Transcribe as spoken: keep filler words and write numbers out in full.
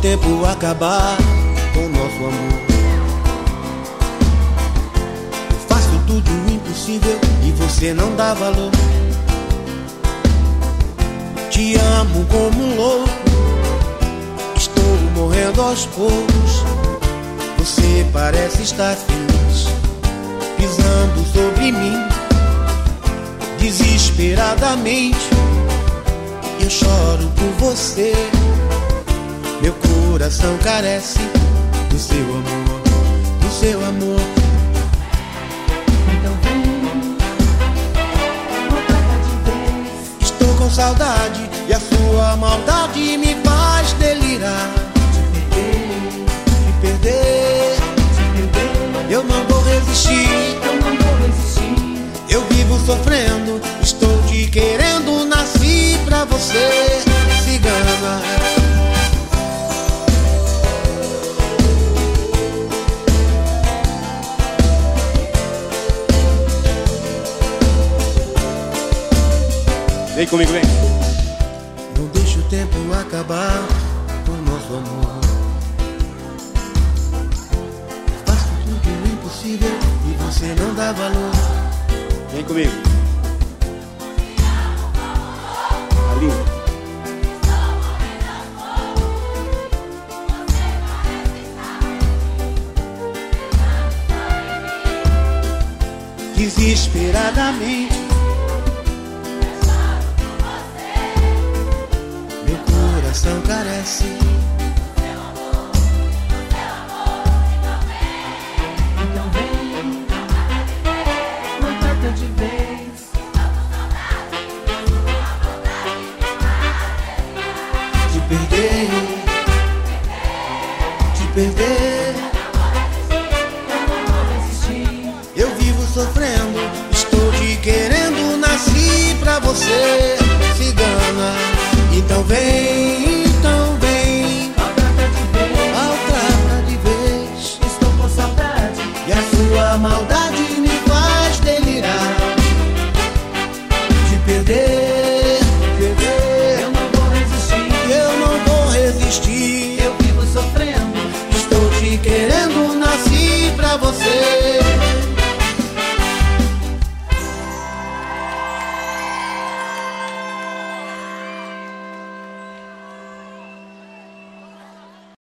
tempo acabar com nosso amor. Eu faço tudo o impossível e você não dá valor. Te amo como um louco, estou morrendo aos poucos. Você parece estar feliz, pisando sobre mim desesperadamente. Eu choro por você, meu coração carece do seu amor, do seu amor. Então vem, volta de vez. Estou com saudade e a sua maldade me faz delirar. Te perder, Te perder, eu não vou resistir. eu não vou resistir. Eu vivo sofrendo, estou te querendo, nasci pra você, cigana. Vem comigo, vem. Não deixe o tempo acabar com nosso amor. Faço tudo o impossível e você não dá valor. Vem comigo. Ali. Desesperadamente meu coração carece. Então vem, volta de vez. Te perder, te perder.